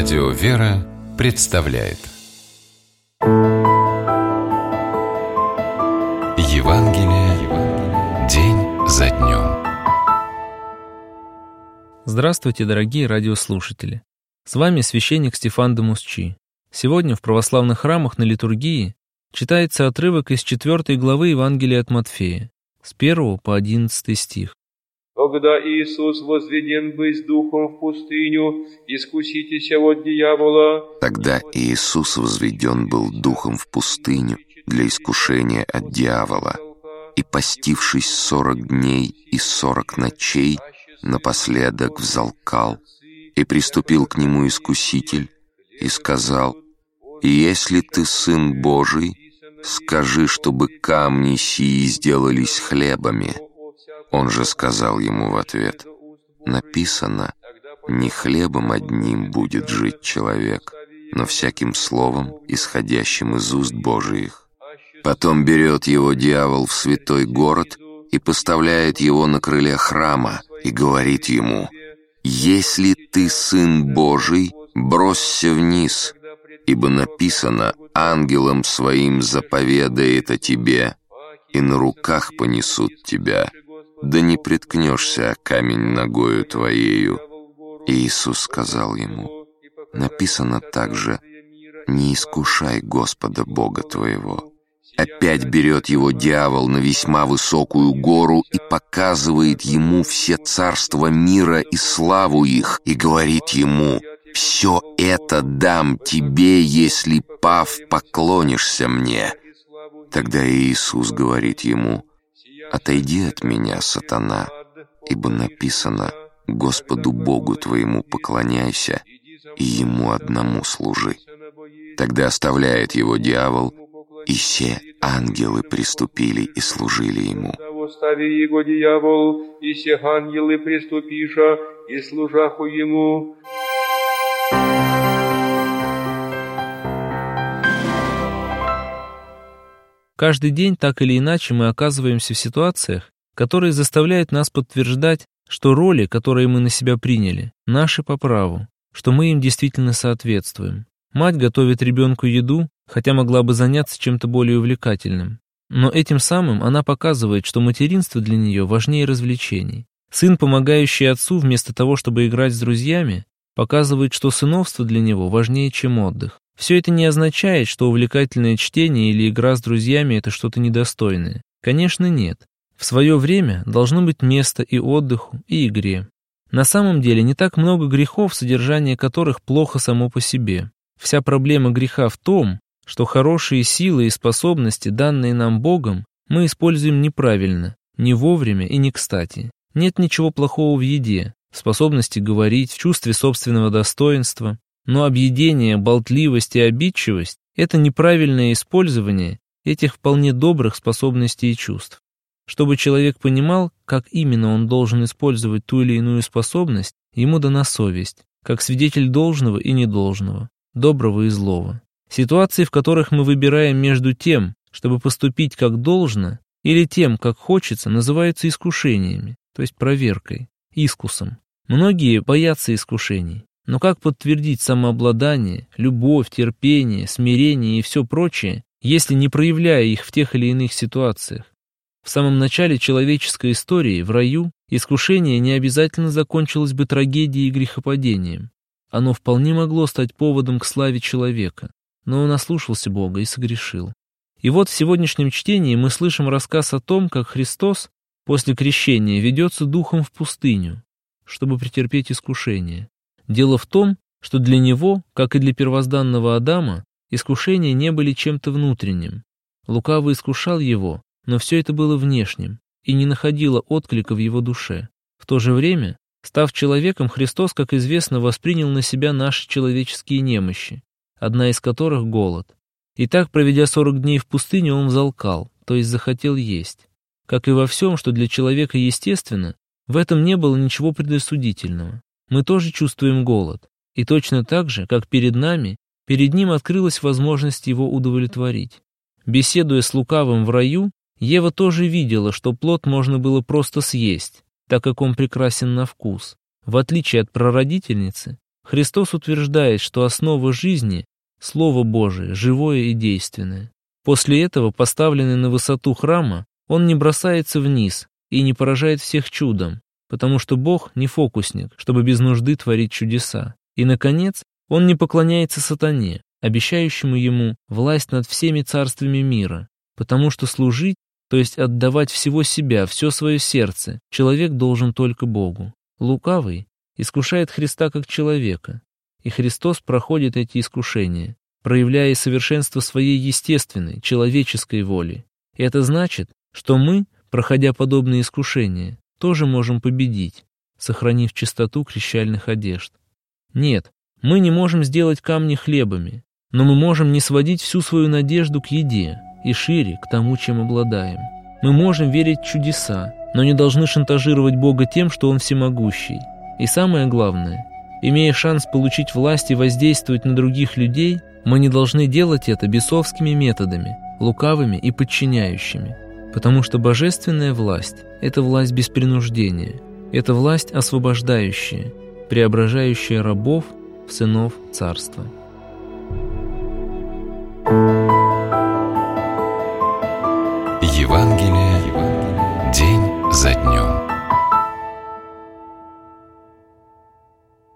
Радио «Вера» представляет Евангелие день за днем. Здравствуйте, дорогие радиослушатели! С вами священник Стефан де Мусчи. Сегодня в православных храмах на литургии читается отрывок из 4 главы Евангелия от Матфея, с 1 по 11 стих. Когда Иисус возведен быть духом в пустыню, искуситеся от дьявола. Тогда Иисус возведен был духом в пустыню для искушения от дьявола, и, постившись 40 дней и 40 ночей, напоследок взалкал, и приступил к нему искуситель, и сказал: «Если ты Сын Божий, скажи, чтобы камни сии сделались хлебами». Он же сказал ему в ответ: «Написано, не хлебом одним будет жить человек, но всяким словом, исходящим из уст Божиих». Потом берет его дьявол в святой город и поставляет его на крыле храма и говорит ему: «Если ты Сын Божий, бросься вниз, ибо написано, ангелам своим заповедает о тебе, и на руках понесут тебя, да не приткнешься о камень ногою твоею». И Иисус сказал ему: «Написано также: не искушай Господа Бога твоего». Опять берет его дьявол на весьма высокую гору и показывает ему все царства мира и славу их, и говорит ему: «Все это дам тебе, если, пав, поклонишься мне». Тогда Иисус говорит ему: «Отойди от меня, сатана, ибо написано: Господу Богу твоему поклоняйся и Ему одному служи». Тогда оставляет его дьявол, и все ангелы приступили и служили ему. Остави его дьявол, и все ангелы приступиша и служаху ему. Каждый день так или иначе мы оказываемся в ситуациях, которые заставляют нас подтверждать, что роли, которые мы на себя приняли, наши по праву, что мы им действительно соответствуем. Мать готовит ребенку еду, хотя могла бы заняться чем-то более увлекательным. Но этим самым она показывает, что материнство для нее важнее развлечений. Сын, помогающий отцу вместо того, чтобы играть с друзьями, показывает, что сыновство для него важнее, чем отдых. Все это не означает, что увлекательное чтение или игра с друзьями – это что-то недостойное. Конечно, нет. В свое время должно быть место и отдыху, и игре. На самом деле не так много грехов, содержание которых плохо само по себе. Вся проблема греха в том, что хорошие силы и способности, данные нам Богом, мы используем неправильно, не вовремя и не кстати. Нет ничего плохого в еде, в способности говорить, в чувстве собственного достоинства. Но объедение, болтливость и обидчивость – это неправильное использование этих вполне добрых способностей и чувств. Чтобы человек понимал, как именно он должен использовать ту или иную способность, ему дана совесть, как свидетель должного и недолжного, доброго и злого. Ситуации, в которых мы выбираем между тем, чтобы поступить как должно, или тем, как хочется, называются искушениями, то есть проверкой, искусом. Многие боятся искушений. Но как подтвердить самообладание, любовь, терпение, смирение и все прочее, если не проявляя их в тех или иных ситуациях? В самом начале человеческой истории, в раю, искушение не обязательно закончилось бы трагедией и грехопадением. Оно вполне могло стать поводом к славе человека, но он ослушался Бога и согрешил. И вот в сегодняшнем чтении мы слышим рассказ о том, как Христос после крещения ведется духом в пустыню, чтобы претерпеть искушение. Дело в том, что для него, как и для первозданного Адама, искушения не были чем-то внутренним. Лукавый искушал его, но все это было внешним и не находило отклика в его душе. В то же время, став человеком, Христос, как известно, воспринял на себя наши человеческие немощи, одна из которых — голод. И так, проведя 40 дней в пустыне, он взалкал, то есть захотел есть. Как и во всем, что для человека естественно, в этом не было ничего предосудительного. Мы тоже чувствуем голод, и точно так же, как перед нами, перед ним открылась возможность его удовлетворить. Беседуя с лукавым в раю, Ева тоже видела, что плод можно было просто съесть, так как он прекрасен на вкус. В отличие от прародительницы, Христос утверждает, что основа жизни — Слово Божие, живое и действенное. После этого, поставленный на высоту храма, Он не бросается вниз и не поражает всех чудом, потому что Бог не фокусник, чтобы без нужды творить чудеса. И, наконец, Он не поклоняется сатане, обещающему Ему власть над всеми царствами мира, потому что служить, то есть отдавать всего себя, все свое сердце, человек должен только Богу. Лукавый искушает Христа как человека, и Христос проходит эти искушения, проявляя совершенство своей естественной, человеческой воли. И это значит, что мы, проходя подобные искушения, тоже можем победить, сохранив чистоту крещальных одежд. Нет, мы не можем сделать камни хлебами, но мы можем не сводить всю свою надежду к еде и шире к тому, чем обладаем. Мы можем верить в чудеса, но не должны шантажировать Бога тем, что Он всемогущий. И самое главное, имея шанс получить власть и воздействовать на других людей, мы не должны делать это бесовскими методами, лукавыми и подчиняющими. Потому что божественная власть — это власть без принуждения, это власть освобождающая, преображающая рабов в сынов царства. Евангелие